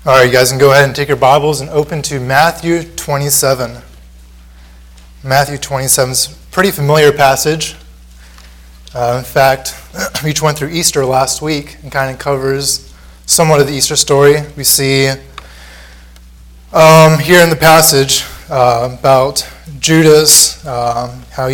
All right, you guys can go ahead and take your Bibles and open to Matthew 27. Matthew 27 is a pretty familiar passage. In fact, we just went through Easter last week and kind of covers somewhat of the Easter story. We see here in the passage about Judas, how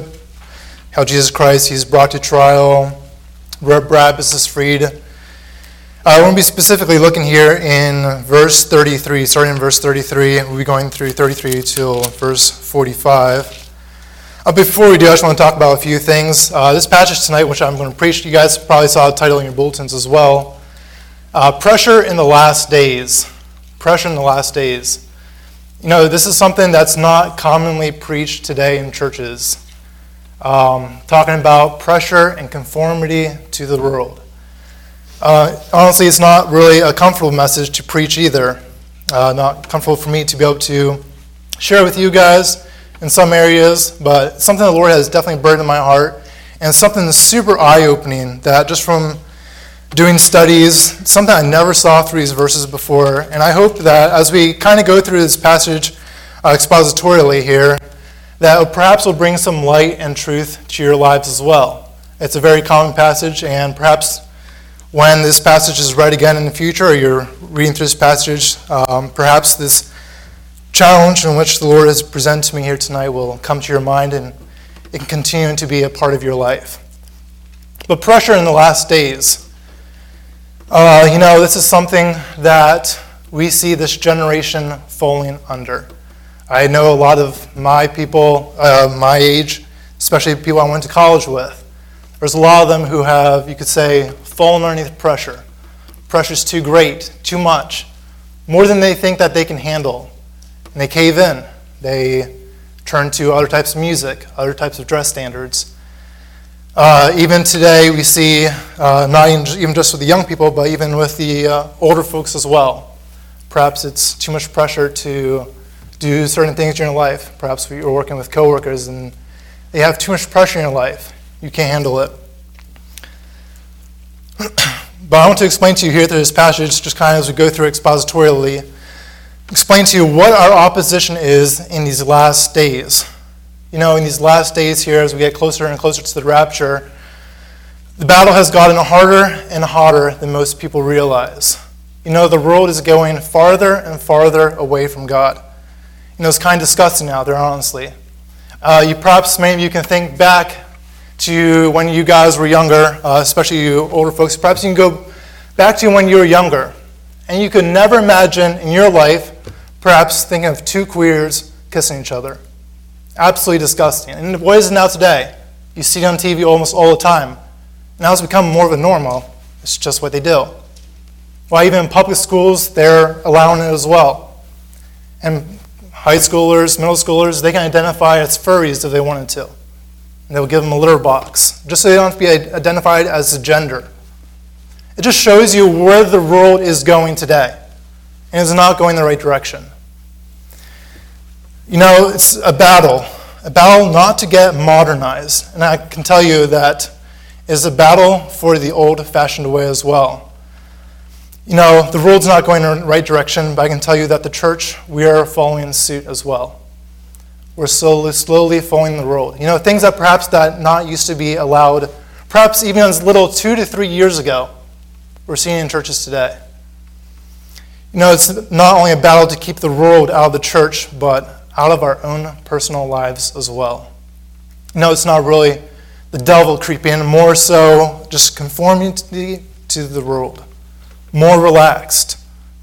Jesus Christ, he's brought to trial, Barabbas is freed. I want to be specifically looking here in verse 33, starting in verse 33. We'll be going through 33 till verse 45. Before we do, I just want to talk about a few things. This passage tonight, which I'm going to preach, you guys probably saw the title in your bulletins as well. Pressure in the last days. Pressure in the last days. You know, this is something that's not commonly preached today in churches. Talking about pressure and conformity to the world. Honestly, it's not really a comfortable message to preach either. Not comfortable for me to be able to share with you guys in some areas, but something the Lord has definitely burdened my heart, and something that's super eye-opening that just from doing studies, something I never saw through these verses before, and I hope that as we kind of go through this passage expositorily here, that perhaps will bring some light and truth to your lives as well. It's a very common passage, and perhaps when this passage is read again in the future, or you're reading through this passage, perhaps this challenge in which the Lord has presented to me here tonight will come to your mind and it can continue to be a part of your life. But pressure in the last days. This is something that we see this generation falling under. I know a lot of my people, my age, especially people I went to college with, there's a lot of them who have, you could say, fallen underneath pressure. Pressure's too great, too much, more than they think that they can handle. And they cave in. They turn to other types of music, other types of dress standards. Even today we see, not even just with the young people, but even with the older folks as well. Perhaps it's too much pressure to do certain things in your life. Perhaps you're working with coworkers and they have too much pressure in your life. You can't handle it. But I want to explain to you here through this passage, just kind of as we go through expositorily, explain to you what our opposition is in these last days. You know, in these last days here, as we get closer and closer to the rapture, the battle has gotten harder and hotter than most people realize. You know, the world is going farther and farther away from God. You know, it's kind of disgusting out there, honestly. Perhaps many of you can think back to when you guys were younger, especially you older folks. Perhaps you can go back to when you were younger, and you could never imagine in your life perhaps thinking of two queers kissing each other. Absolutely disgusting. And what is it now today? You see it on TV almost all the time. Now it's become more of a normal. It's just what they do. Well, even in public schools, they're allowing it as well. And high schoolers, middle schoolers, they can identify as furries if they wanted to. And they'll give them a litter box, just so they don't have to be identified as a gender. It just shows you where the world is going today. And it's not going the right direction. You know, it's a battle not to get modernized. And I can tell you that it's a battle for the old-fashioned way as well. You know, the world's not going in the right direction, but I can tell you that the church, we are following suit as well. We're slowly following the world. You know, things that perhaps that not used to be allowed, perhaps even as little 2 to 3 years ago, we're seeing in churches today. You know, it's not only a battle to keep the world out of the church, but out of our own personal lives as well. You know, it's not really the devil creeping in, more so just conformity to the world, more relaxed.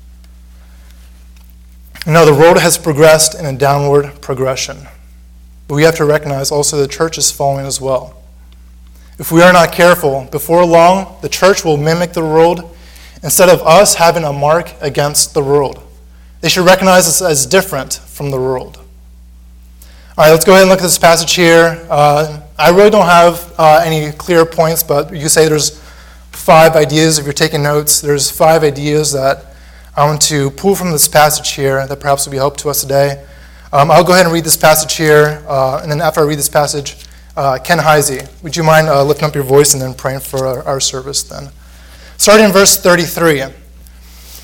You know, the world has progressed in a downward progression. But we have to recognize also the church is following as well. If we are not careful, before long, the church will mimic the world instead of us having a mark against the world. They should recognize us as different from the world. All right, let's go ahead and look at this passage here. I really don't have any clear points, but you say there's 5 ideas. If you're taking notes, there's 5 ideas that I want to pull from this passage here that perhaps will be helpful to us today. I'll go ahead and read this passage here, and then after I read this passage, Ken Heisey, would you mind lifting up your voice and then praying for our service then? Starting in verse 33.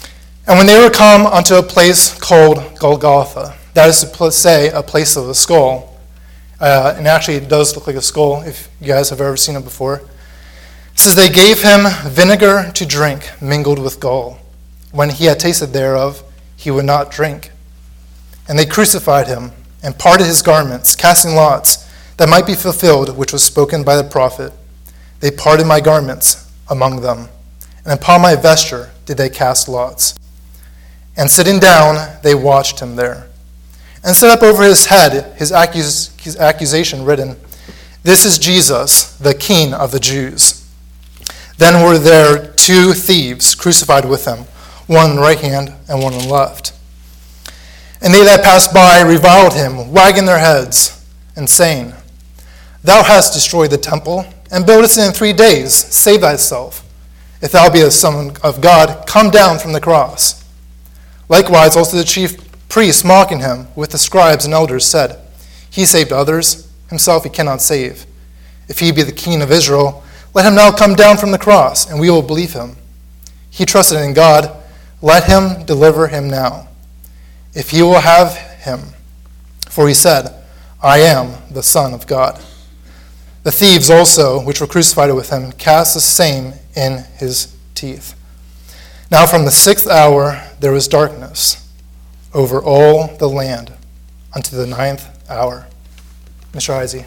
And when they were come unto a place called Golgotha, that is to say, a place of a skull, and actually it does look like a skull if you guys have ever seen it before, it says, they gave him vinegar to drink mingled with gall. When he had tasted thereof, he would not drink. And they crucified him, and parted his garments, casting lots, that might be fulfilled which was spoken by the prophet. They parted my garments among them, and upon my vesture did they cast lots. And sitting down, they watched him there. And set up over his head his accusation written, This is Jesus, the King of the Jews. Then were there two thieves crucified with him, one on the right hand and one on the left. And they that passed by reviled him, wagging their heads, and saying, Thou hast destroyed the temple, and buildest it in 3 days. Save thyself. If thou be the Son of God, come down from the cross. Likewise also the chief priests, mocking him, with the scribes and elders, said, He saved others, himself he cannot save. If he be the King of Israel, let him now come down from the cross, and we will believe him. He trusted in God, let him deliver him now, if he will have him. For he said, I am the Son of God. The thieves also, which were crucified with him, cast the same in his teeth. Now from the 6th hour there was darkness over all the land unto the 9th hour. Mr. Heisey.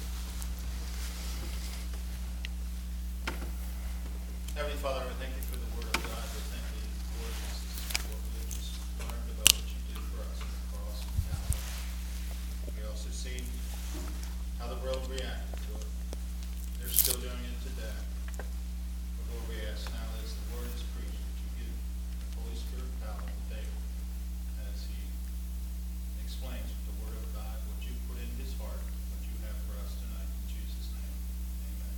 Heavenly Father, I thank you for the word of God. I thank you, Lord Jesus, for what we have just learned about what you did for us on the cross of Calvary. We also see how the world reacted to it. They're still doing it today. But Lord, we ask now as the word is preached, that you give the Holy Spirit power to David as he explains the word of God, what you put in his heart, what you have for us tonight. In Jesus' name, amen.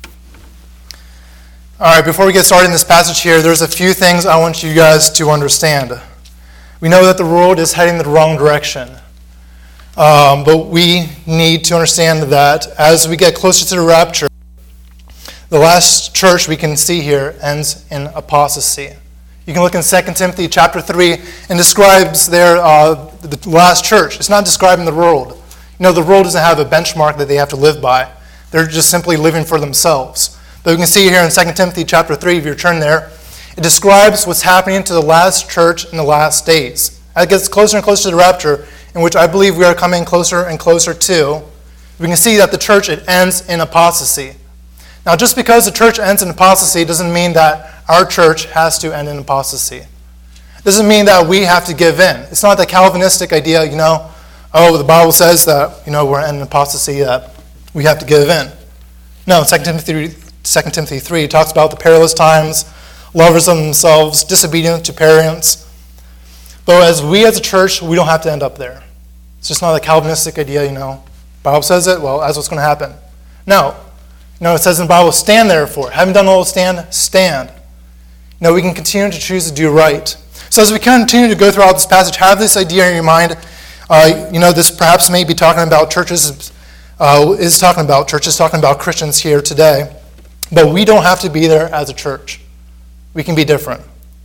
All right, before we get started in this passage here, there's a few things I want you guys to understand. We know that the world is heading the wrong direction. But we need to understand that as we get closer to the rapture, the last church we can see here ends in apostasy. You can look in 2 Timothy chapter 3 and describes there the last church. It's not describing the world. You know, the world doesn't have a benchmark that they have to live by. They're just simply living for themselves. But we can see here in 2 Timothy chapter 3, if you turn there, it describes what's happening to the last church in the last days. As it gets closer and closer to the rapture, in which I believe we are coming closer and closer to, we can see that the church, it ends in apostasy. Now, just because the church ends in apostasy doesn't mean that our church has to end in apostasy. It doesn't mean that we have to give in. It's not the Calvinistic idea, the Bible says that, we're in apostasy, that we have to give in. No, 2 Timothy 3 talks about the perilous times, lovers of themselves, disobedient to parents. But as a church, we don't have to end up there. It's just not a Calvinistic idea, Bible says it, well, that's what's going to happen. No. It says in the Bible, stand therefore. Having done all to stand, stand. We can continue to choose to do right. So as we continue to go throughout this passage, have this idea in your mind. This perhaps may be talking about churches, talking about Christians here today. But we don't have to be there as a church. We can be different.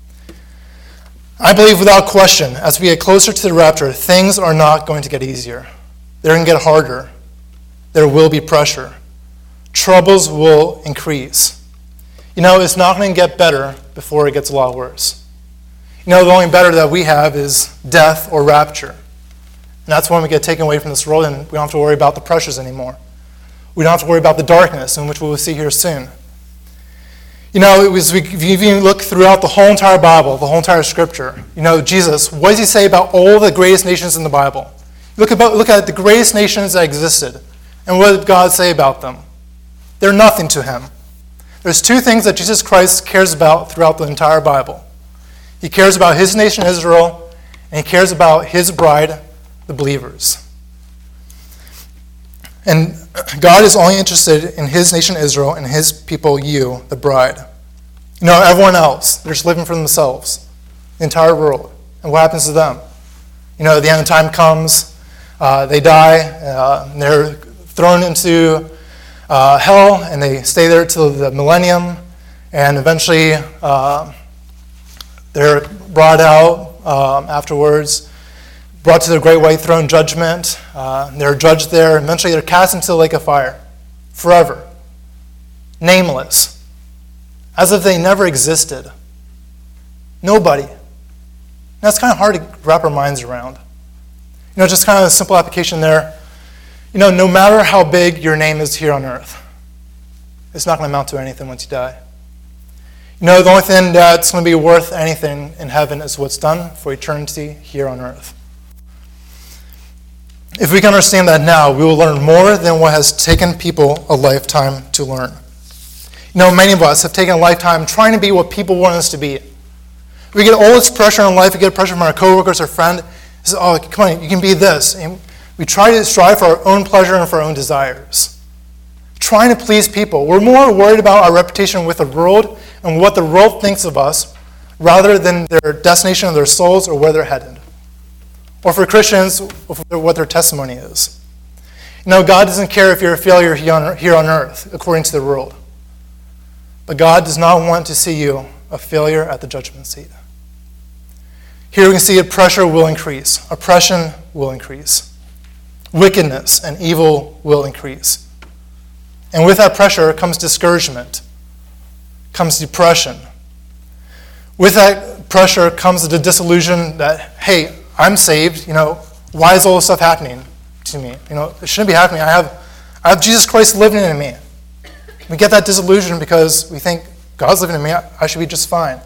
I believe without question, as we get closer to the rapture, things are not going to get easier. They're going to get harder. There will be pressure. Troubles will increase. It's not going to get better before it gets a lot worse. The only better that we have is death or rapture. And that's when we get taken away from this world and we don't have to worry about the pressures anymore. We don't have to worry about the darkness, in which we will see here soon. If you look throughout the whole entire Bible, the whole entire Scripture, Jesus, what does he say about all the greatest nations in the Bible? Look at the greatest nations that existed, and what did God say about them? They're nothing to him. There's two things that Jesus Christ cares about throughout the entire Bible. He cares about his nation Israel, and he cares about his bride, the believers. And God is only interested in his nation Israel and his people, you, the bride. Everyone else, they're just living for themselves, the entire world. And what happens to them? The end of time comes, they die, and they're thrown into hell, and they stay there till the millennium, and eventually They're brought out afterwards, brought to the great white throne judgment. They're judged there. Eventually, they're cast into the lake of fire forever, nameless, as if they never existed. Nobody. That's kind of hard to wrap our minds around. Just kind of a simple application there. No matter how big your name is here on earth, it's not going to amount to anything once you die. The only thing that's going to be worth anything in heaven is what's done for eternity here on earth. If we can understand that now, we will learn more than what has taken people a lifetime to learn. Many of us have taken a lifetime trying to be what people want us to be. We get all this pressure in life. We get pressure from our coworkers or friend. Say, oh, come on, you can be this. And we try to strive for our own pleasure and for our own desires. Trying to please people. We're more worried about our reputation with the world and what the world thinks of us rather than their destination of their souls or where they're headed. Or for Christians, what their testimony is. God doesn't care if you're a failure here on earth, according to the world. But God does not want to see you a failure at the judgment seat. Here we can see that pressure will increase. Oppression will increase. Wickedness and evil will increase. And with that pressure comes discouragement, comes depression. With that pressure comes the disillusion that, hey, I'm saved. Why is all this stuff happening to me? It shouldn't be happening. I have Jesus Christ living in me. We get that disillusion because we think God's living in me. I should be just fine.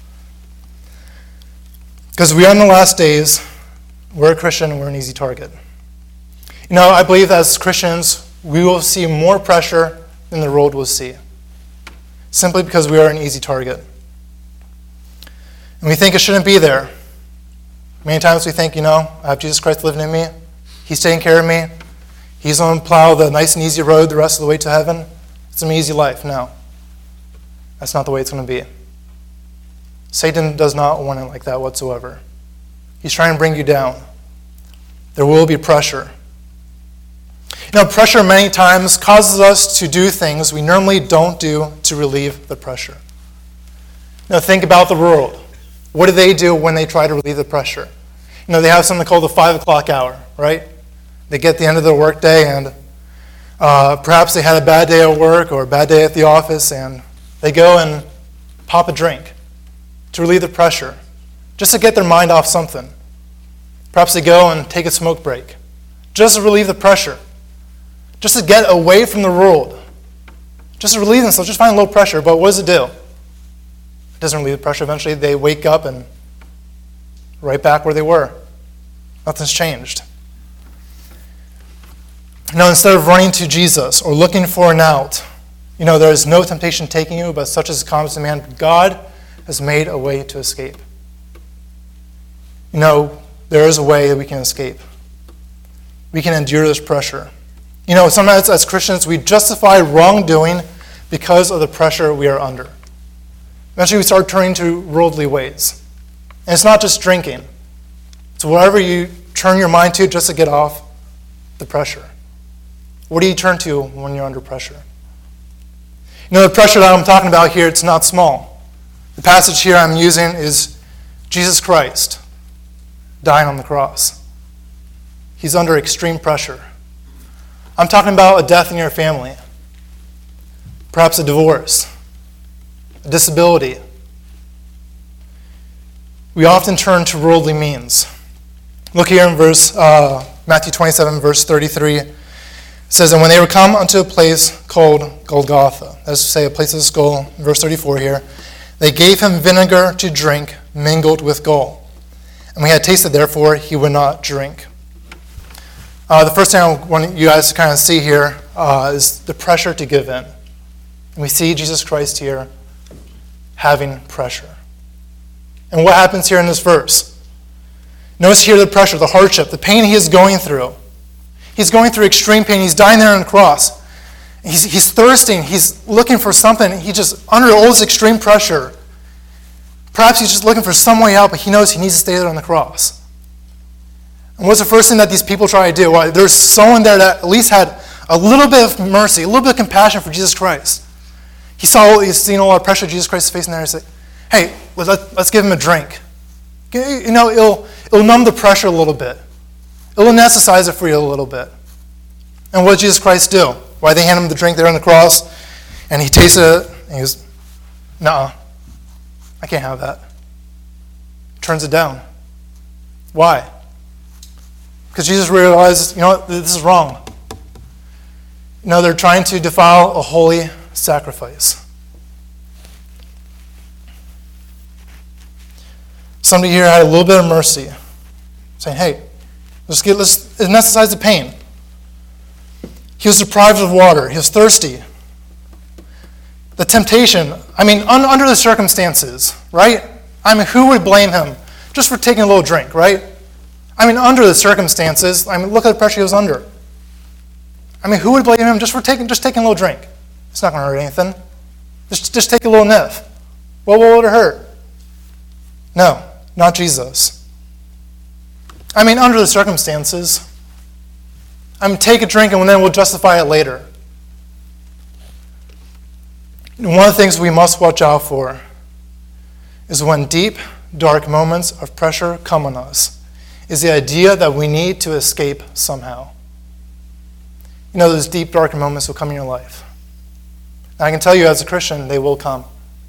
Because we are in the last days. We're a Christian and we're an easy target. I believe that as Christians, we will see more pressure than the world will see. Simply because we are an easy target. And we think it shouldn't be there. Many times we think, I have Jesus Christ living in me. He's taking care of me. He's going to plow the nice and easy road the rest of the way to heaven. It's an easy life. No. That's not the way it's going to be. Satan does not want it like that whatsoever. He's trying to bring you down. There will be pressure. Pressure many times causes us to do things we normally don't do to relieve the pressure. Think about the world. What do they do when they try to relieve the pressure? They have something called the 5 o'clock hour, right? They get the end of their workday and perhaps they had a bad day at work or a bad day at the office and they go and pop a drink to relieve the pressure, just to get their mind off something. Perhaps they go and take a smoke break, just to relieve the pressure, just to get away from the world, just to relieve themselves, just find low pressure. But what does it do? It doesn't relieve the pressure. Eventually they wake up and right back where they were. Nothing's changed. Instead of running to Jesus or looking for an out, there is no temptation taking you, but such as comes to man. God has made a way to escape. There is a way that we can escape. We can endure this pressure. Sometimes as Christians, we justify wrongdoing because of the pressure we are under. Eventually, we start turning to worldly ways. And it's not just drinking. It's whatever you turn your mind to just to get off the pressure. What do you turn to when you're under pressure? The pressure that I'm talking about here, it's not small. The passage here I'm using is Jesus Christ dying on the cross. He's under extreme pressure. I'm talking about a death in your family, perhaps a divorce, a disability. We often turn to worldly means. Look here in Matthew 27, verse 33. It says, and when they were come unto a place called Golgotha, that's to say a place of the skull, verse 34 here, they gave him vinegar to drink mingled with gall. And when he had tasted, therefore, he would not drink. The first thing I want you guys to kind of see here is the pressure to give in. And we see Jesus Christ here having pressure. And what happens here in this verse? Notice here the pressure, the hardship, the pain he is going through. He's going through extreme pain. He's dying there on the cross. He's thirsting. He's looking for something. He just, under all this extreme pressure, perhaps he's just looking for some way out, but he knows he needs to stay there on the cross. And what's the first thing that these people try to do? Well, there's someone there that at least had a little bit of mercy, a little bit of compassion for Jesus Christ. He's seen all the pressure Jesus Christ is facing there. hey, let's give him a drink. It'll numb the pressure a little bit. It'll anesthetize it for you a little bit. And what did Jesus Christ do? Why they hand him the drink there on the cross, and he tasted it, and he goes, "Nuh-uh, I can't have that." Turns it down. Why? Because Jesus realizes, this is wrong. They're trying to defile a holy sacrifice. Somebody here had a little bit of mercy, saying, hey, let's anesthetize the pain. He was deprived of water. He was thirsty. The temptation, under the circumstances, right? Who would blame him just for taking a little drink, right? Under the circumstances, look at the pressure he was under. Who would blame him just taking a little drink? It's not going to hurt anything. Just take a little nip. What would it hurt? No, not Jesus. Under the circumstances, take a drink and then we'll justify it later. One of the things we must watch out for is when deep, dark moments of pressure come on us, is the idea that we need to escape somehow. Those deep, dark moments will come in your life. And I can tell you as a Christian, they will come.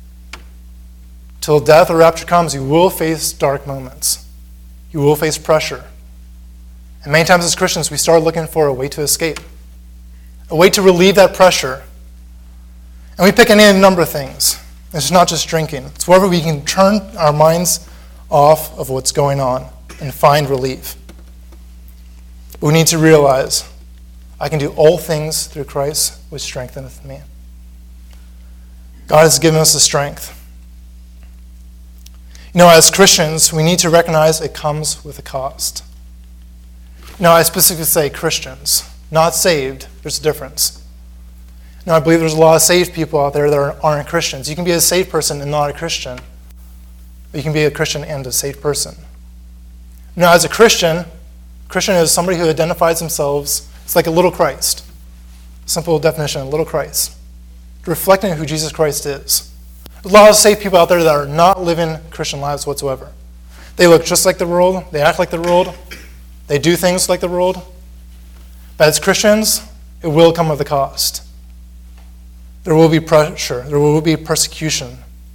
Till death or rapture comes, you will face dark moments. You will face pressure. And many times as Christians, we start looking for a way to escape, a way to relieve that pressure. And we pick any number of things. It's not just drinking. It's wherever we can turn our minds off of what's going on and find relief. But we need to realize, I can do all things through Christ, which strengtheneth me. God has given us the strength. As Christians, we need to recognize it comes with a cost. I specifically say Christians, not saved. There's a difference. I believe there's a lot of saved people out there that aren't Christians. You can be a saved person and not a Christian. But you can be a Christian and a saved person. As a Christian is somebody who identifies themselves. It's like a little Christ. Simple definition, a little Christ. Reflecting who Jesus Christ is. There's a lot of saved people out there that are not living Christian lives whatsoever. They look just like the world. They act like the world. They do things like the world. But as Christians, it will come with a cost. There will be pressure. There will be persecution.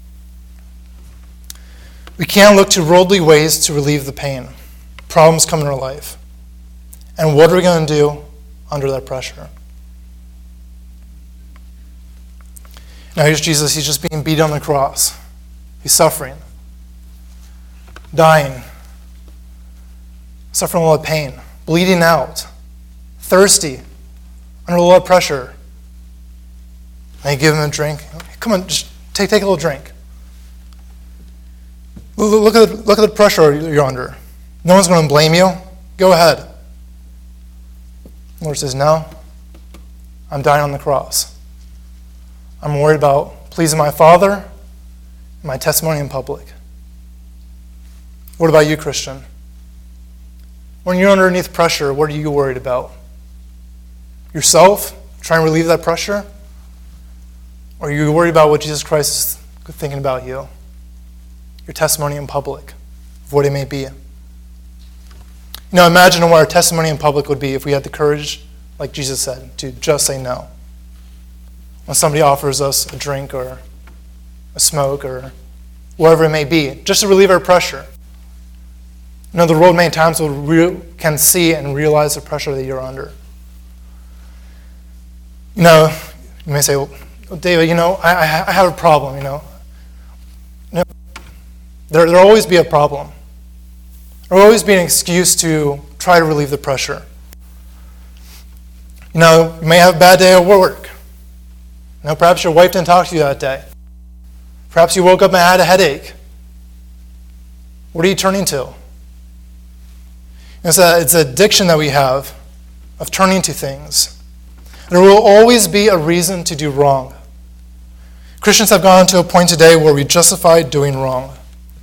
We can't look to worldly ways to relieve the pain. Problems come in our life. And what are we going to do under that pressure? Now here's Jesus. He's just being beat on the cross. He's suffering, dying, suffering a lot of pain, bleeding out, thirsty, under a lot of pressure. And you give him a drink. Come on, just take a little drink. Look at the pressure you're under. No one's going to blame you. Go ahead. The Lord says, no, I'm dying on the cross. I'm worried about pleasing my Father and my testimony in public. What about you, Christian? When you're underneath pressure, what are you worried about? Yourself? Trying to relieve that pressure? Or are you worried about what Jesus Christ is thinking about you? Your testimony in public, of what it may be. Imagine what our testimony in public would be if we had the courage, like Jesus said, to just say no. When somebody offers us a drink or a smoke or whatever it may be, just to relieve our pressure. The world many times can see and realize the pressure that you're under. You may say, well, David, I have a problem, There'll always be a problem. There'll always be an excuse to try to relieve the pressure. You may have a bad day at work. Perhaps your wife didn't talk to you that day. Perhaps you woke up and had a headache. What are you turning to? It's an addiction that we have of turning to things. There will always be a reason to do wrong. Christians have gone to a point today where we justify doing wrong.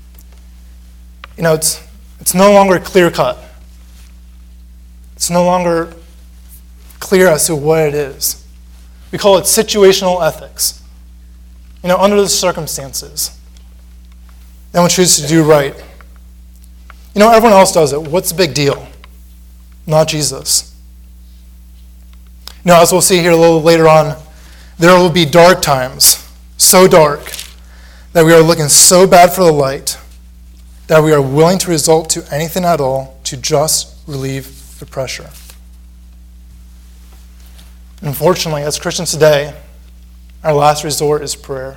It's no longer clear-cut. It's no longer clear as to what it is. We call it situational ethics. Under the circumstances. then we choose to do right. Everyone else does it. What's the big deal? Not Jesus. As we'll see here a little later on, there will be dark times, so dark that we are looking so bad for the light that we are willing to resort to anything at all to just relieve the pressure. Unfortunately, as Christians today, our last resort is prayer.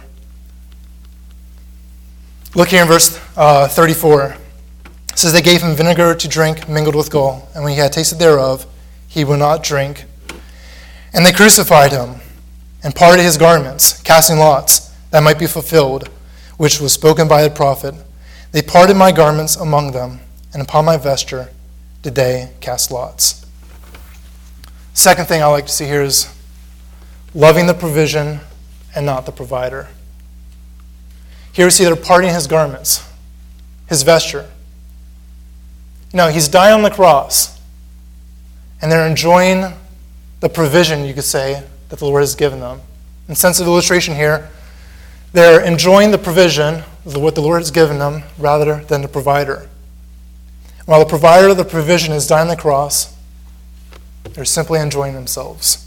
Look here in verse 34. It says, they gave him vinegar to drink mingled with gall, and when he had tasted thereof, he would not drink. And they crucified him, and parted his garments, casting lots, that might be fulfilled, which was spoken by the prophet. They parted my garments among them, and upon my vesture did they cast lots. Second thing I like to see here is loving the provision and not the provider. Here we see they're parting his garments, his vesture. He's dying on the cross, and they're enjoying the provision, you could say, that the Lord has given them. In sense of illustration here, they're enjoying the provision of what the Lord has given them rather than the provider. While the provider of the provision is dying on the cross, they're simply enjoying themselves.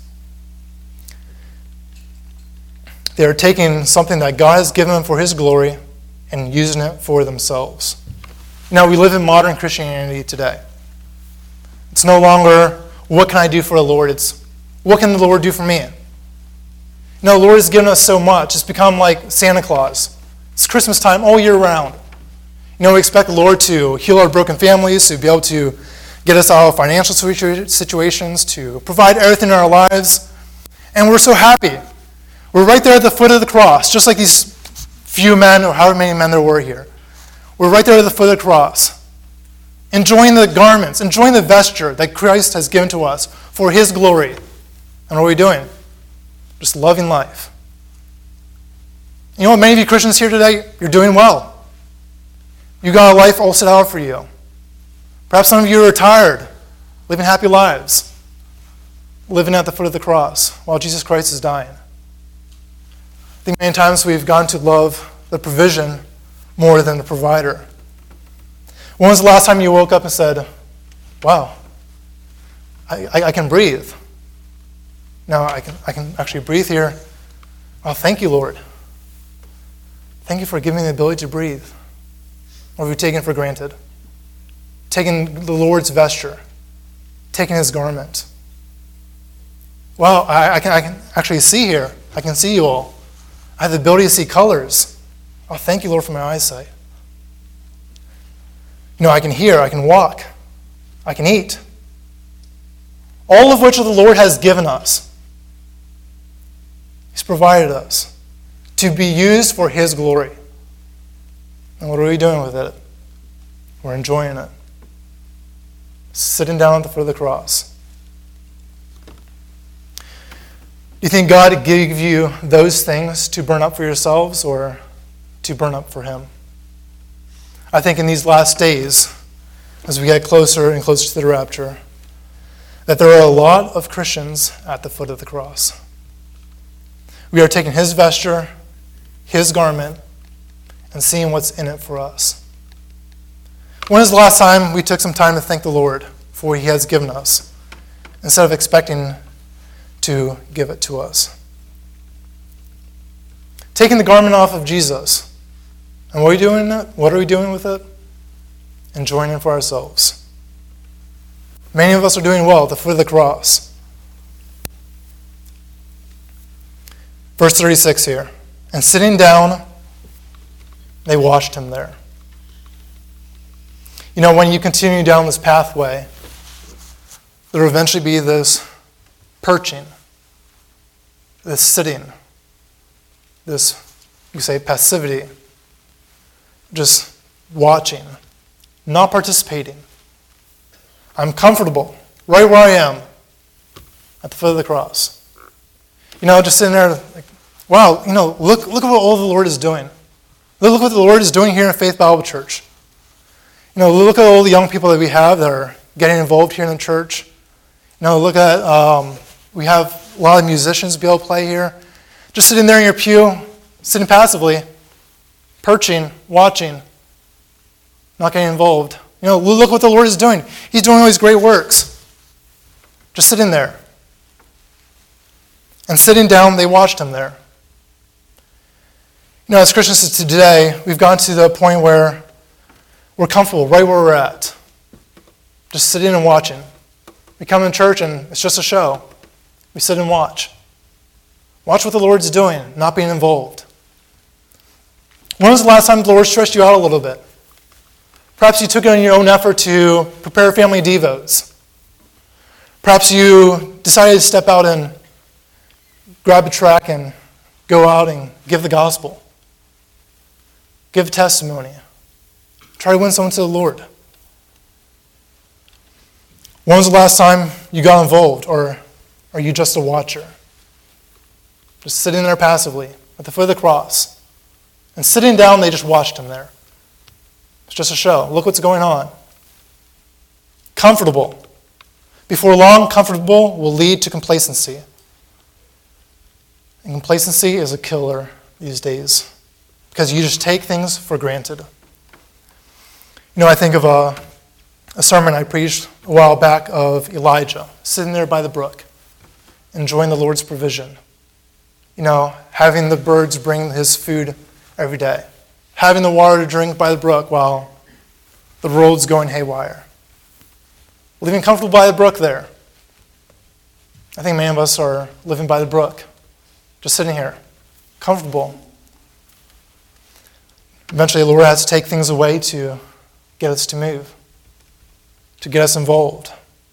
They are taking something that God has given them for his glory and using it for themselves. We live in modern Christianity today. It's no longer, what can I do for the Lord? It's, what can the Lord do for me? The Lord has given us so much. It's become like Santa Claus. It's Christmas time all year round. We expect the Lord to heal our broken families, to be able to get us out of financial situations, to provide everything in our lives. And we're so happy. We're right there at the foot of the cross, just like these few men, or however many men there were here. We're right there at the foot of the cross, enjoying the garments, enjoying the vesture that Christ has given to us for his glory. And what are we doing? Just loving life. Many of you Christians here today, you're doing well. You got a life all set out for you. Perhaps some of you are retired, living happy lives, living at the foot of the cross while Jesus Christ is dying. I think many times we've gotten to love the provision more than the provider. When was the last time you woke up and said, wow, I can breathe. Now I can actually breathe here. Oh, thank you, Lord. Thank you for giving me the ability to breathe. Or have we taken it for granted? Taking the Lord's vesture, taking his garment. Wow, I can actually see here. I can see you all. I have the ability to see colors. Oh, thank you, Lord, for my eyesight. I can hear, I can walk, I can eat. All of which the Lord has given us. He's provided us to be used for his glory. And what are we doing with it? We're enjoying it. Sitting down at the foot of the cross. Do you think God gave you those things to burn up for yourselves or to burn up for him? I think in these last days, as we get closer and closer to the rapture, that there are a lot of Christians at the foot of the cross. We are taking his vesture, his garment, and seeing what's in it for us. When is the last time we took some time to thank the Lord for what he has given us, instead of expecting to give it to us? Taking the garment off of Jesus. And what are we doing? What are we doing with it? Enjoying it for ourselves. Many of us are doing well at the foot of the cross. Verse 36 here. And sitting down, they washed him there. When you continue down this pathway, there will eventually be this perching, this sitting, this, you say, passivity, just watching, not participating. I'm comfortable right where I am at the foot of the cross. Just sitting there like, wow, look at what all the Lord is doing. Look what the Lord is doing here in Faith Bible Church. Look at all the young people that we have that are getting involved here in the church. Look at, we have a lot of musicians be able to play here. Just sitting there in your pew, sitting passively, perching, watching, not getting involved. Look what the Lord is doing. He's doing all these great works. Just sitting there. And sitting down, they watched him there. As Christians today, we've gotten to the point where we're comfortable right where we're at. Just sitting and watching. We come in church and it's just a show. We sit and watch. Watch what the Lord's doing, not being involved. When was the last time the Lord stretched you out a little bit? Perhaps you took it on your own effort to prepare family devos. Perhaps you decided to step out and grab a track and go out and give the gospel. Give testimony. Try to win someone to the Lord. When was the last time you got involved, or are you just a watcher? Just sitting there passively at the foot of the cross. And sitting down, they just watched him there. It's just a show. Look what's going on. Comfortable. Before long, comfortable will lead to complacency. And complacency is a killer these days because you just take things for granted. I think of a sermon I preached a while back of Elijah sitting there by the brook, enjoying the Lord's provision. Having the birds bring his food every day. Having the water to drink by the brook while the road's going haywire. Living comfortable by the brook there. I think many of us are living by the brook. Just sitting here. Comfortable. Eventually the Lord has to take things away to get us to move. To get us involved.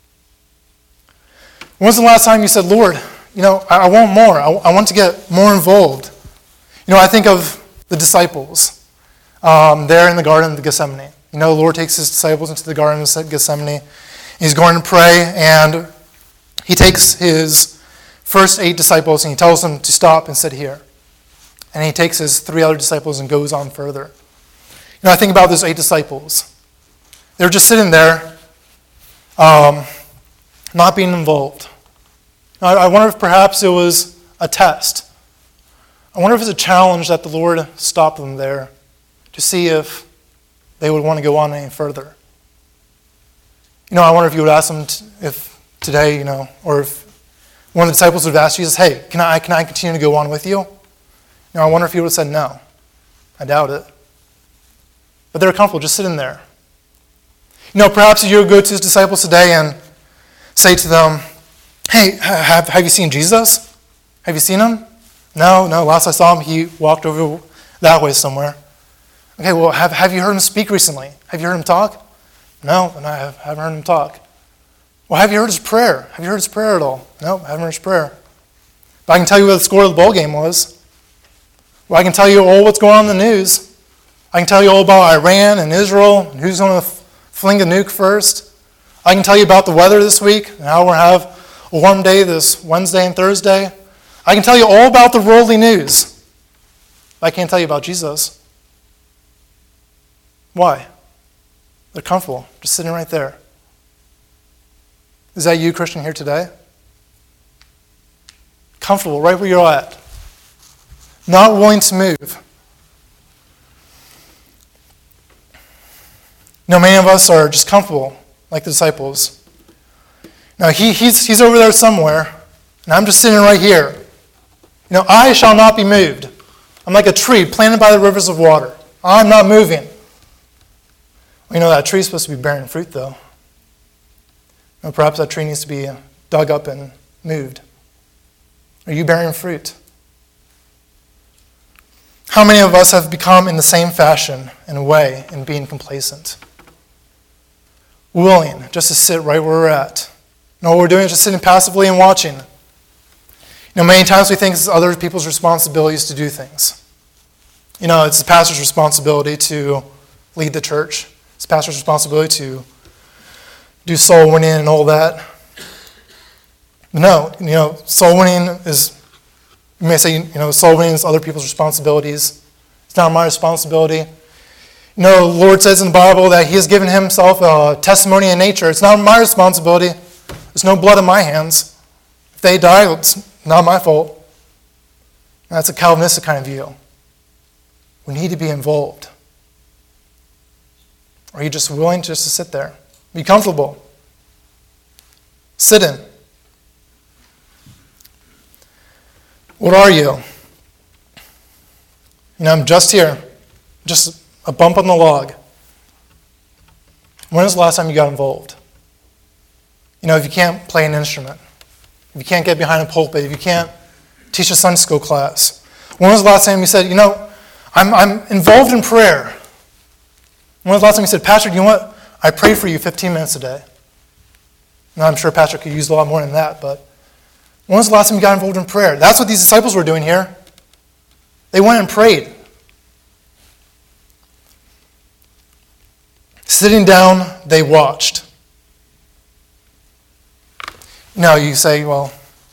When was the last time you said, Lord, I want more. I want to get more involved. I think of the disciples there in the Garden of Gethsemane. The Lord takes his disciples into the Garden of Gethsemane. He's going to pray, and he takes his first 8 disciples, and he tells them to stop and sit here. And he takes his 3 other disciples and goes on further. I think about those 8 disciples. They were just sitting there, not being involved. I wonder if perhaps it was a test. I wonder if it's a challenge that the Lord stopped them there to see if they would want to go on any further. I wonder if you would ask them if today, or if one of the disciples would have asked Jesus, hey, can I continue to go on with you? I wonder if he would have said no. I doubt it. But they were comfortable just sitting there. Perhaps you would go to his disciples today and say to them, hey, have you seen Jesus? Have you seen him? No, last I saw him, he walked over that way somewhere. Okay, well, have you heard him speak recently? Have you heard him talk? No, I haven't heard him talk. Well, have you heard his prayer? Have you heard his prayer at all? No, I haven't heard his prayer. But I can tell you what the score of the bowl game was. Well, I can tell you all what's going on in the news. I can tell you all about Iran and Israel and who's going to fling a nuke first. I can tell you about the weather this week and how we're going to have a warm day this Wednesday and Thursday. I can tell you all about the worldly news. But I can't tell you about Jesus. Why? They're comfortable, just sitting right there. Is that you, Christian, here today? Comfortable, right where you're at. Not willing to move. Many of us are just comfortable, like the disciples. Now, he's over there somewhere, and I'm just sitting right here. I shall not be moved. I'm like a tree planted by the rivers of water. I'm not moving. That tree is supposed to be bearing fruit, though. Perhaps that tree needs to be dug up and moved. Are you bearing fruit? How many of us have become in the same fashion and way in being complacent? Willing just to sit right where we're at. What we're doing is just sitting passively and watching. Many times we think it's other people's responsibilities to do things. It's the pastor's responsibility to lead the church. It's the pastor's responsibility to do soul winning and all that. But no, soul winning is, you may say, soul winning is other people's responsibilities. It's not my responsibility. The Lord says in the Bible that he has given himself a testimony in nature. It's not my responsibility. There's no blood in my hands. If they die, it's not my fault. And that's a Calvinistic kind of view. We need to be involved. Or are you just willing just to sit there? Be comfortable. Sit in. What are you? I'm just here. Just a bump on the log. When was the last time you got involved? If you can't play an instrument, if you can't get behind a pulpit, if you can't teach a Sunday school class, when was the last time you said, I'm involved in prayer? When was the last time you said, Pastor, you know what? I pray for you 15 minutes a day. Now, I'm sure Pastor could use a lot more than that, but when was the last time you got involved in prayer? That's what these disciples were doing here. They went and prayed. Sitting down, they watched. You say, well,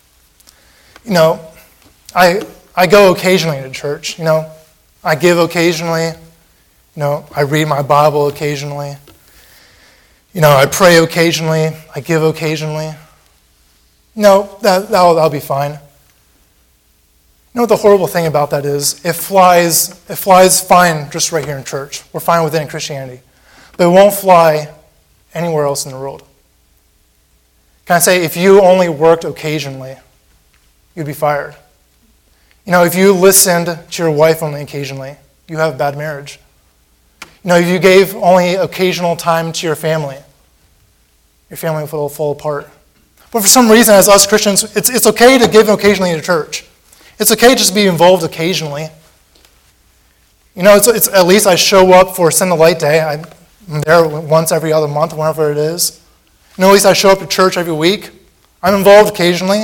I go occasionally to church. I give occasionally. I read my Bible occasionally. I pray occasionally. I give occasionally. That'll be fine. What the horrible thing about that is? It flies fine just right here in church. We're fine within Christianity. But it won't fly anywhere else in the world. Can I say, if you only worked occasionally, you'd be fired. If you listened to your wife only occasionally, you have a bad marriage. If you gave only occasional time to your family will fall apart. But for some reason, as us Christians, it's okay to give occasionally to church. It's okay just to be involved occasionally. It's at least I show up for Send the Light Day. I'm there once every other month, whenever it is. At least I show up to church every week. I'm involved occasionally.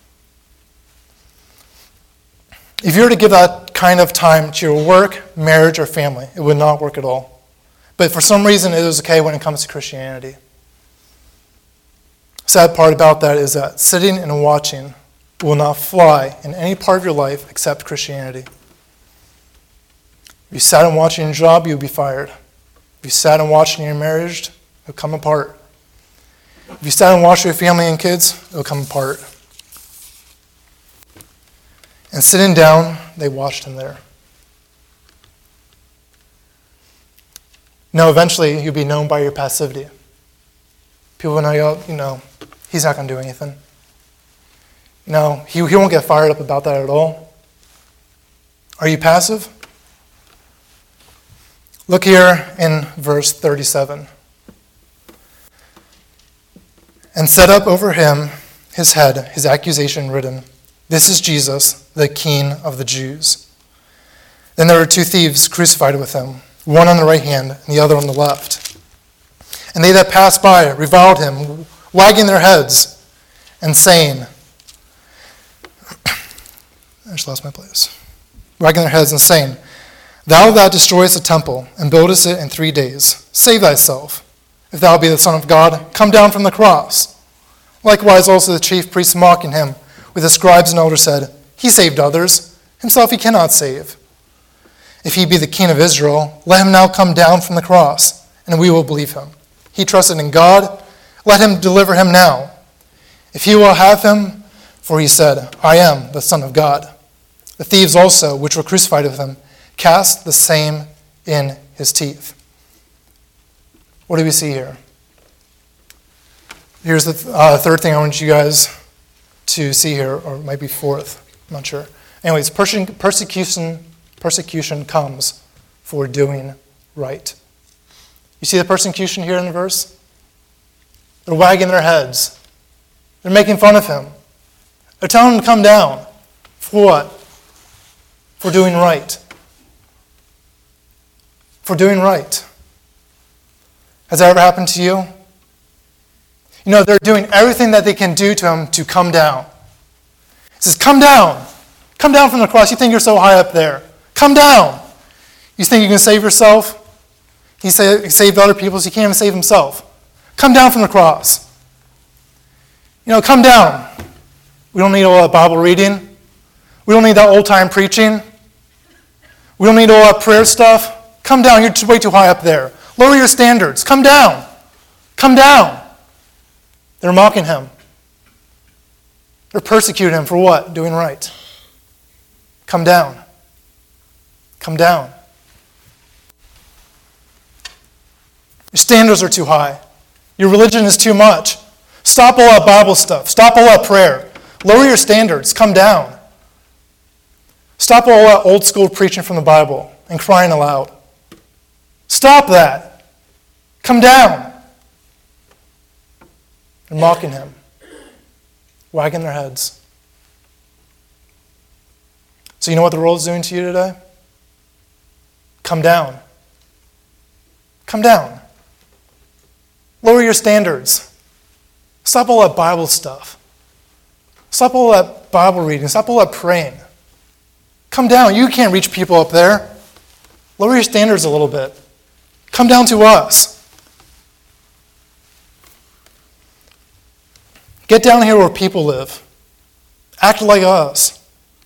If you were to give that kind of time to your work, marriage, or family, it would not work at all. But for some reason, it is okay when it comes to Christianity. Sad part about that is that sitting and watching will not fly in any part of your life except Christianity. If you sat and watched your job, you'll be fired. If you sat and watched your marriage, it'll come apart. If you sat and watched your family and kids, it'll come apart. And sitting down, they watched him there. Eventually you'll be known by your passivity. People will know, he's not going to do anything. He won't get fired up about that at all. Are you passive? Look here in verse 37. And set up over him his head, his accusation written, "This is Jesus, the King of the Jews." Then there were two thieves crucified with him, one on the right hand and the other on the left. And they that passed by reviled him, wagging their heads and saying, I just lost my place. Wagging their heads and saying, "Thou that destroyest the temple and buildest it in 3 days, save thyself. If thou be the Son of God, come down from the cross." Likewise also the chief priests mocking him with the scribes and elders said, "He saved others, himself he cannot save. If he be the King of Israel, let him now come down from the cross, and we will believe him. He trusted in God, let him deliver him now. If he will have him, for he said, I am the Son of God." The thieves also, which were crucified with him, cast the same in his teeth. What do we see here? Here's the third thing I want you guys to see here, or it might be fourth, I'm not sure. Anyways, persecution comes for doing right. You see the persecution here in the verse? They're wagging their heads. They're making fun of him. They're telling him to come down. For what? For doing right. For doing right. Has that ever happened to you? They're doing everything that they can do to him to come down. He says, "Come down. Come down from the cross. You think you're so high up there. Come down. You think you can save yourself? He saved other people, so he can't even save himself. Come down from the cross. Come down. We don't need all that Bible reading. We don't need that old-time preaching. We don't need all that prayer stuff. Come down. You're way too high up there. Lower your standards. Come down. Come down." They're mocking him. They're persecuting him for what? Doing right. Come down. Come down. Your standards are too high. Your religion is too much. Stop all that Bible stuff. Stop all that prayer. Lower your standards. Come down. Stop all that old school preaching from the Bible and crying aloud. Stop that. Come down. They're mocking him, wagging their heads. So you know what the world is doing to you today? Come down. Come down. Lower your standards. Stop all that Bible stuff. Stop all that Bible reading. Stop all that praying. Come down. You can't reach people up there. Lower your standards a little bit. Come down to us. Get down here where people live. Act like us.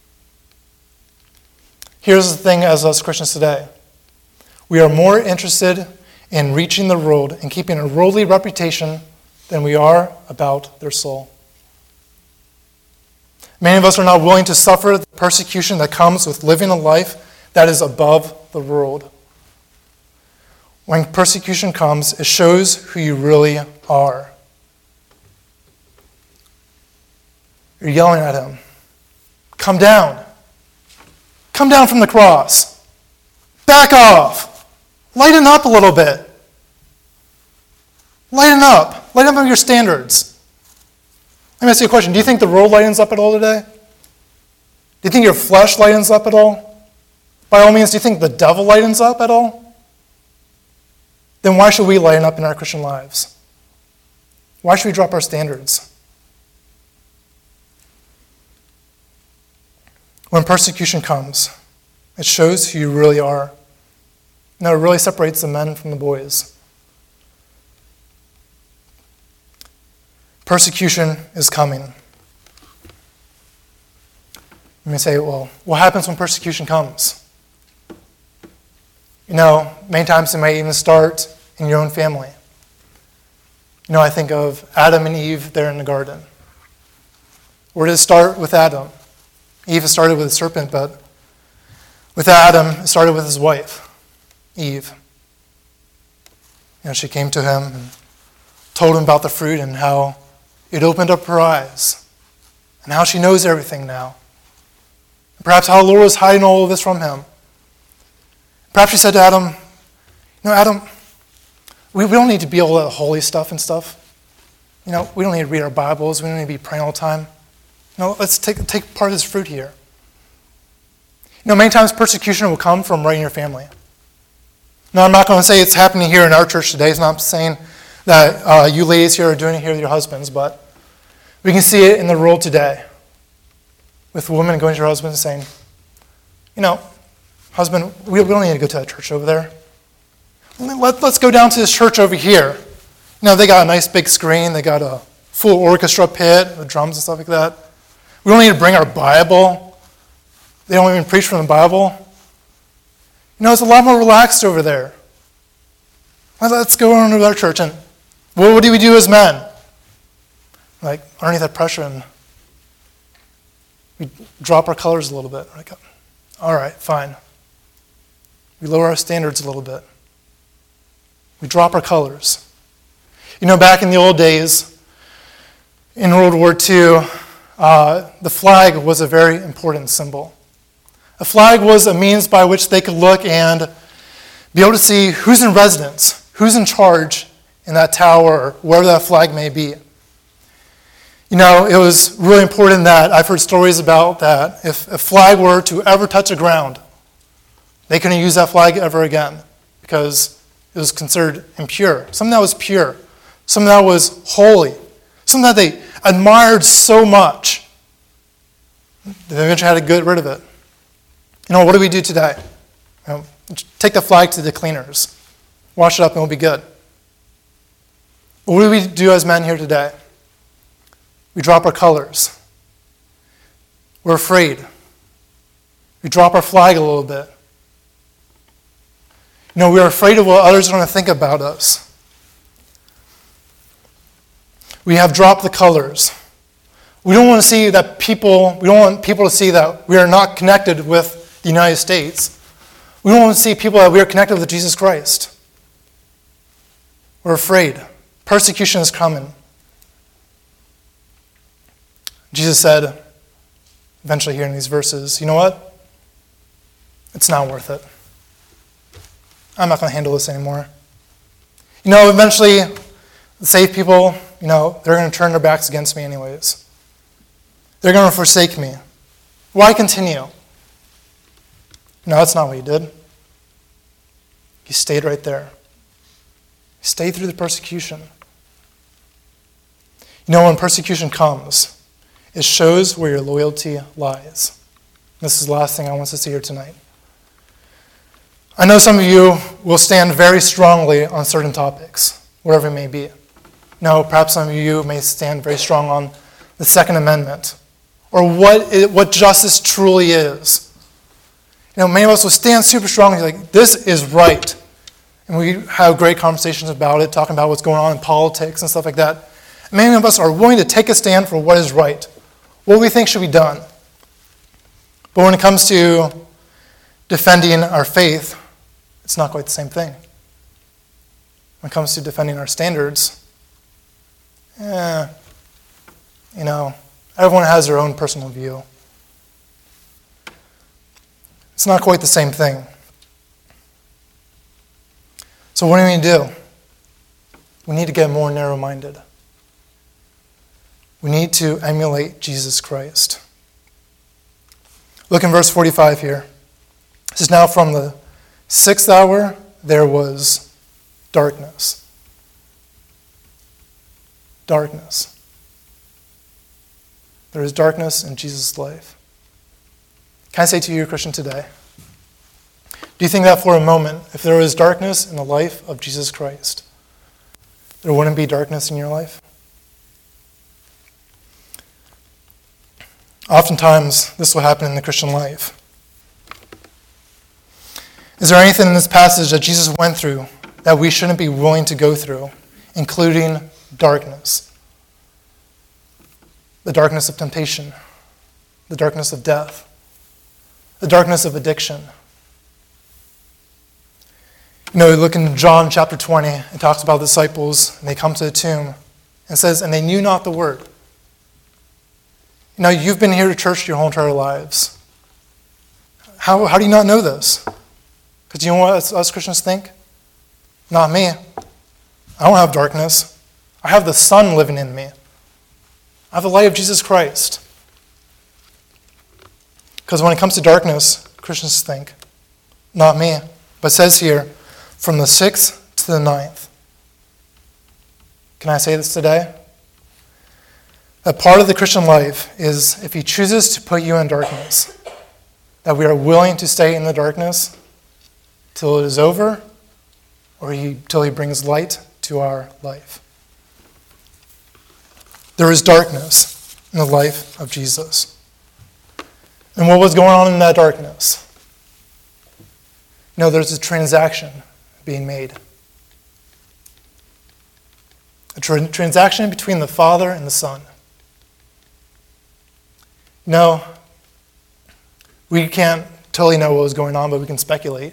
Here's the thing as us Christians today. We are more interested in reaching the world and keeping a worldly reputation than we are about their soul. Many of us are not willing to suffer the persecution that comes with living a life that is above the world. When persecution comes, it shows who you really are. You're yelling at him. Come down. Come down from the cross. Back off. Lighten up a little bit. Lighten up. Lighten up your standards. Let me ask you a question. Do you think the world lightens up at all today? Do you think your flesh lightens up at all? By all means, do you think the devil lightens up at all? Then why should we lighten up in our Christian lives? Why should we drop our standards? When persecution comes, it shows who you really are. Now, it really separates the men from the boys. Persecution is coming. You may say, well, what happens when persecution comes? You know, many times it may even start in your own family. You know, I think of Adam and Eve there in the garden. Where did it start with Adam? Eve started with a serpent, but with Adam, it started with his wife, Eve. You know, she came to him and told him about the fruit and how it opened up her eyes and how she knows everything now. And perhaps how the Lord was hiding all of this from him. Perhaps she said to Adam, you know, Adam, we don't need to be all that holy stuff and stuff. You know, we don't need to read our Bibles. We don't need to be praying all the time. No, let's take part of this fruit here. You know, many times persecution will come from right in your family. Now, I'm not going to say it's happening here in our church today. It's not saying that you ladies here are doing it here with your husbands, but we can see it in the world today with women going to their husbands and saying, you know, husband, we don't need to go to that church over there. Let's go down to this church over here. You know, they got a nice big screen. They got a full orchestra pit with drums and stuff like that. We don't need to bring our Bible. They don't even preach from the Bible. You know, it's a lot more relaxed over there. Let's go on to our church. And what do we do as men? Like, underneath that pressure, and we drop our colors a little bit. Like, all right, fine. We lower our standards a little bit. We drop our colors. You know, back in the old days, in World War II, the flag was a very important symbol. A flag was a means by which they could look and be able to see who's in residence, who's in charge in that tower, or wherever that flag may be. You know, it was really important that I've heard stories about that if a flag were to ever touch the ground, they couldn't use that flag ever again because it was considered impure. Something that was pure, something that was holy, something that they admired so much. They eventually had to get rid of it. You know, what do we do today? You know, take the flag to the cleaners, wash it up, and it'll be good. But what do we do as men here today? We drop our colors. We're afraid. We drop our flag a little bit. You know, we're afraid of what others are going to think about us. We have dropped the colors. We don't want to see that we don't want people to see that we are not connected with the United States. We don't want to see people that we are connected with Jesus Christ. We're afraid. Persecution is coming. Jesus said, eventually here in these verses, you know what? It's not worth it. I'm not going to handle this anymore. Eventually, the saved people, they're going to turn their backs against me anyways. They're going to forsake me. Why continue? No, that's not what he did. He stayed right there. He stayed through the persecution. When persecution comes, it shows where your loyalty lies. This is the last thing I want us to see here tonight. I know some of you will stand very strongly on certain topics, whatever it may be. Perhaps some of you may stand very strong on the Second Amendment, or what justice truly is. Many of us will stand super strongly like, this is right. And we have great conversations about it, talking about what's going on in politics and stuff like that. Many of us are willing to take a stand for what is right, what we think should be done. But when it comes to defending our faith, it's not quite the same thing. When it comes to defending our standards, everyone has their own personal view. It's not quite the same thing. So what do we need to do? We need to get more narrow-minded. We need to emulate Jesus Christ. Look in verse 45 here. It says, now from the 6th hour there was darkness. Darkness. There is darkness in Jesus' life. Can I say to you, Christian, today, do you think that for a moment, if there was darkness in the life of Jesus Christ, there wouldn't be darkness in your life? Oftentimes, this will happen in the Christian life. Is there anything in this passage that Jesus went through that we shouldn't be willing to go through, including darkness? The darkness of temptation, the darkness of death, the darkness of addiction. Look in John chapter 20, it talks about the disciples, and they come to the tomb, and says, and they knew not the word. You've been here to church your whole entire lives. How do you not know this? Because you know what us Christians think? Not me. I don't have darkness. I have the sun living in me. I have the light of Jesus Christ. Because when it comes to darkness, Christians think, not me. But it says here, from the 6th to the 9th. Can I say this today? That part of the Christian life is if he chooses to put you in darkness, that we are willing to stay in the darkness till it is over, or till he brings light to our life. There is darkness in the life of Jesus. And what was going on in that darkness? There's a transaction being made. A transaction between the Father and the Son. We can't totally know what was going on, but we can speculate.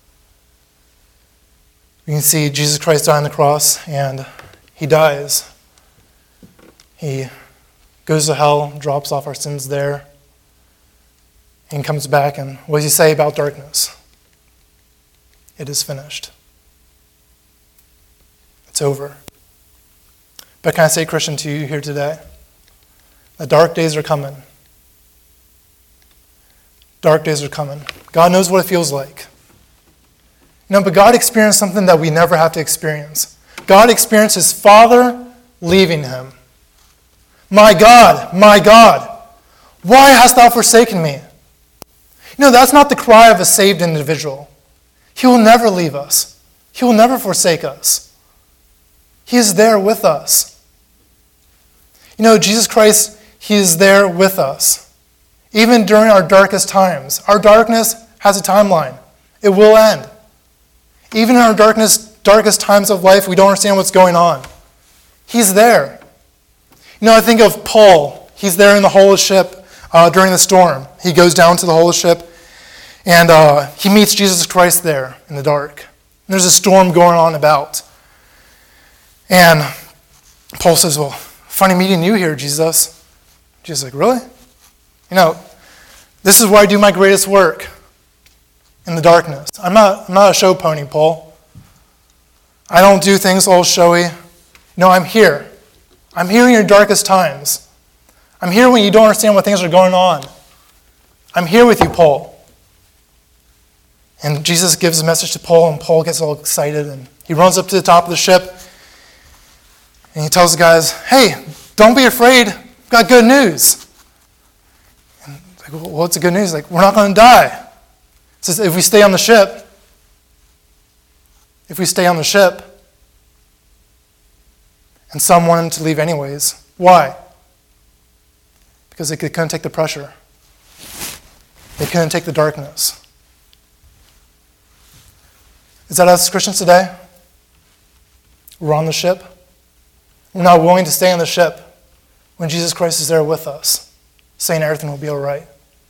We can see Jesus Christ die on the cross, and he dies. He goes to hell, drops off our sins there, and comes back, and what does he say about darkness? It is finished. It's over. But can I say, Christian, to you here today, the dark days are coming. Dark days are coming. God knows what it feels like. But God experienced something that we never have to experience. God experienced his Father leaving him. My God, why hast thou forsaken me? That's not the cry of a saved individual. He will never leave us. He will never forsake us. He is there with us. Jesus Christ, he is there with us. Even during our darkest times. Our darkness has a timeline. It will end. Even in our darkest times of life, we don't understand what's going on. He's there. I think of Paul. He's there in the hull of the ship during the storm. He goes down to the hull of the ship, and he meets Jesus Christ there in the dark. And there's a storm going on about. And Paul says, well, funny meeting you here, Jesus. Jesus is like, really? This is where I do my greatest work, in the darkness. I'm not a show pony, Paul. I don't do things all showy. No, I'm here. I'm here in your darkest times. I'm here when you don't understand what things are going on. I'm here with you, Paul. And Jesus gives a message to Paul, and Paul gets all excited, and he runs up to the top of the ship, and he tells the guys, hey, don't be afraid. I've got good news. And like, well, what's the good news? Like, we're not going to die. It says, if we stay on the ship, and some wanted to leave anyways. Why? Because they couldn't take the pressure. They couldn't take the darkness. Is that us Christians today? We're on the ship. We're not willing to stay on the ship when Jesus Christ is there with us, saying everything will be all right.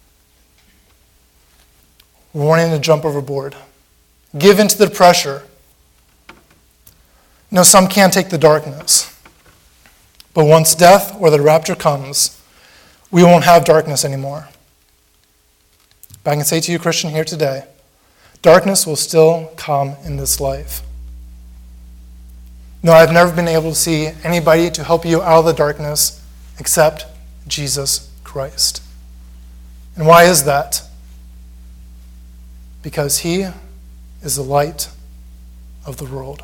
We're wanting to jump overboard. Give into the pressure. Some can't take the darkness. But once death or the rapture comes, we won't have darkness anymore. But I can say to you, Christian, here today, darkness will still come in this life. No, I've never been able to see anybody to help you out of the darkness except Jesus Christ. And why is that? Because he is the light of the world.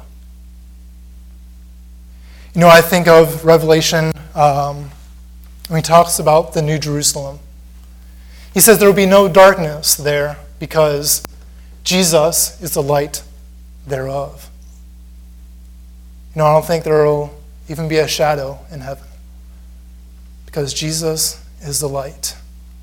I think of Revelation when he talks about the New Jerusalem. He says there will be no darkness there because Jesus is the light thereof. I don't think there will even be a shadow in heaven because Jesus is the light.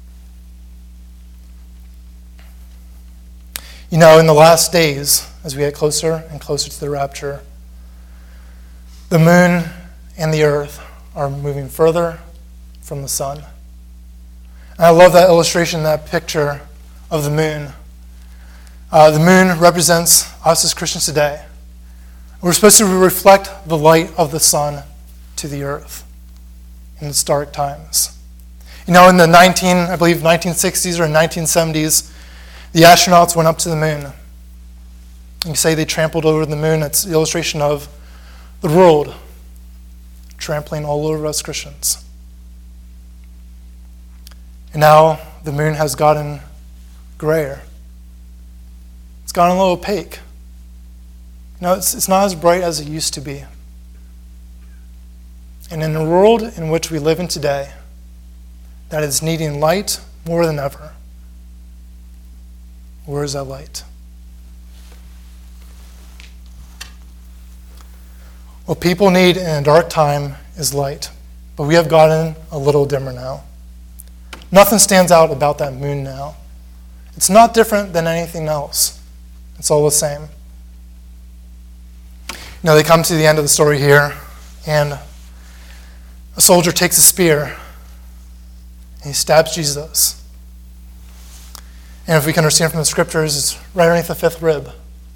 In the last days, as we get closer and closer to the rapture, the moon and the earth are moving further from the sun. And I love that illustration, that picture of the moon. The moon represents us as Christians today. We're supposed to reflect the light of the sun to the earth in its dark times. In the 1960s or 1970s, the astronauts went up to the moon. You say they trampled over the moon. It's the illustration of the world trampling all over us Christians. And now the moon has gotten grayer. It's gotten a little opaque. It's not as bright as it used to be. And in the world in which we live in today, that is needing light more than ever, where is that light? What people need in a dark time is light, but we have gotten a little dimmer now. Nothing stands out about that moon now. It's not different than anything else. It's all the same. They come to the end of the story here, and a soldier takes a spear, and he stabs Jesus. And if we can understand from the scriptures, it's right underneath the fifth rib.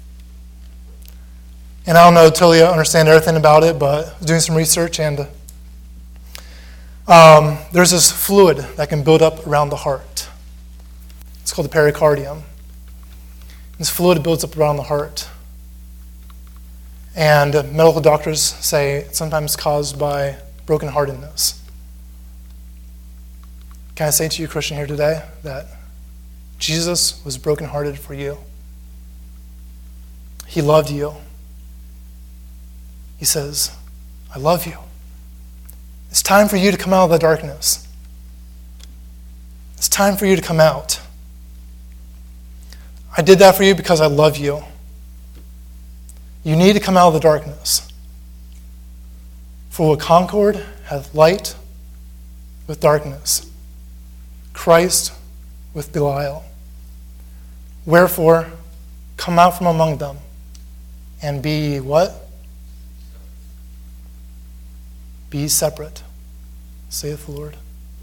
And I don't know totally understand everything about it, but I was doing some research, and there's this fluid that can build up around the heart. It's called the pericardium. This fluid builds up around the heart. And medical doctors say it's sometimes caused by brokenheartedness. Can I say to you, Christian, here today, that Jesus was brokenhearted for you? He loved you. He says, I love you. It's time for you to come out of the darkness. It's time for you to come out. I did that for you because I love you. You need to come out of the darkness. For what concord hath light with darkness, Christ with Belial. Wherefore, come out from among them, and be ye what? Be ye separate, saith the Lord.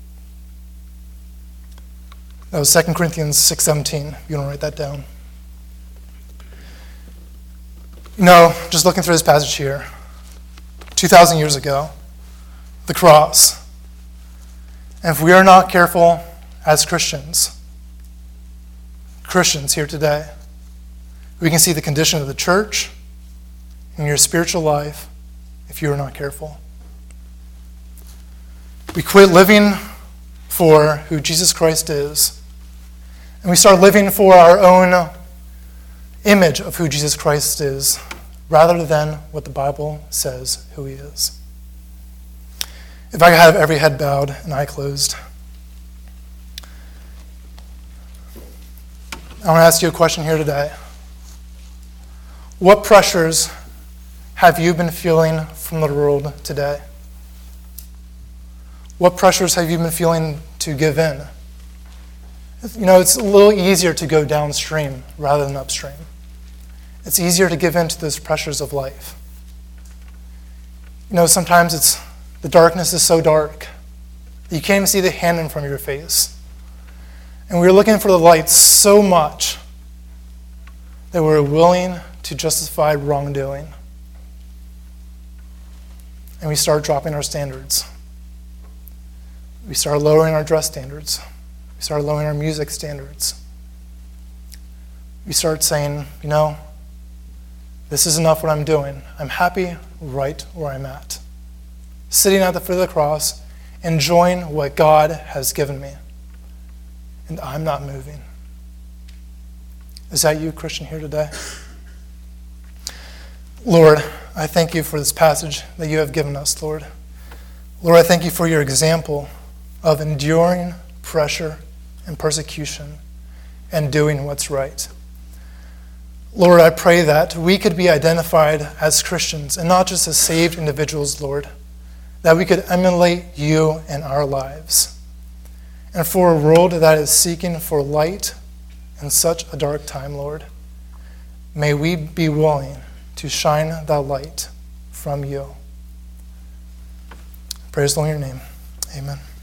That was 2 Corinthians 6:17. If you want to write that down. Just looking through this passage here, 2,000 years ago, the cross. And if we are not careful as Christians here today, we can see the condition of the church and your spiritual life if you are not careful. We quit living for who Jesus Christ is, and we start living for our own image of who Jesus Christ is, rather than what the Bible says who he is. If I could have every head bowed and eye closed, I want to ask you a question here today. What pressures have you been feeling from the world today? What pressures have you been feeling to give in? You know, it's a little easier to go downstream rather than upstream. It's easier to give in to those pressures of life. You know, sometimes the darkness is so dark that you can't even see the hand in front of your face. And we're looking for the light so much that we're willing to justify wrongdoing. And we start dropping our standards. We start lowering our dress standards. We start lowering our music standards. We start saying, you know, this is enough what I'm doing. I'm happy right where I'm at. Sitting at the foot of the cross, enjoying what God has given me. And I'm not moving. Is that you, Christian, here today? Lord, I thank you for this passage that you have given us, Lord. Lord, I thank you for your example of enduring pressure and persecution and doing what's right. Lord, I pray that we could be identified as Christians and not just as saved individuals, Lord, that we could emulate you in our lives. And for a world that is seeking for light in such a dark time, Lord, may we be willing to shine that light from you. Praise the Lord in your name. Amen.